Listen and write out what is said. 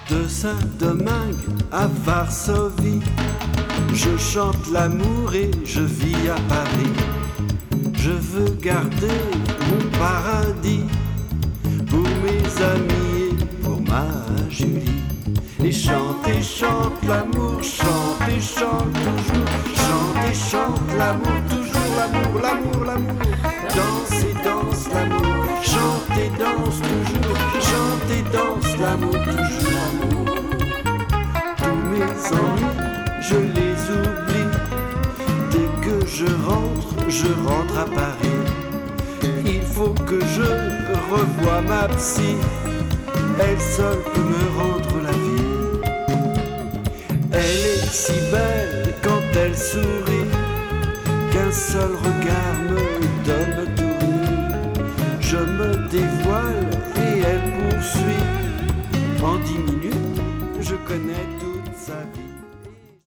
De Saint-Domingue à Varsovie, je chante l'amour et je vis à Paris. Je veux garder mon paradis pour mes amis et pour ma Julie. Et chante l'amour, chante et chante toujours. Chante et chante l'amour, toujours l'amour, l'amour, l'amour. Danse et danse l'amour, chante et danse toujours. Chante et danse l'amour, toujours l'amour. Tous mes ennuis, je les oublie. Dès que je rentre à Paris. Il faut que je revoie ma psy. Elle seule peut me rendre la vie. Elle est si belle quand elle sourit qu'un seul regard me donne tout nu. Je me dévoile et elle poursuit. En 10 minutes, je connais toute sa vie.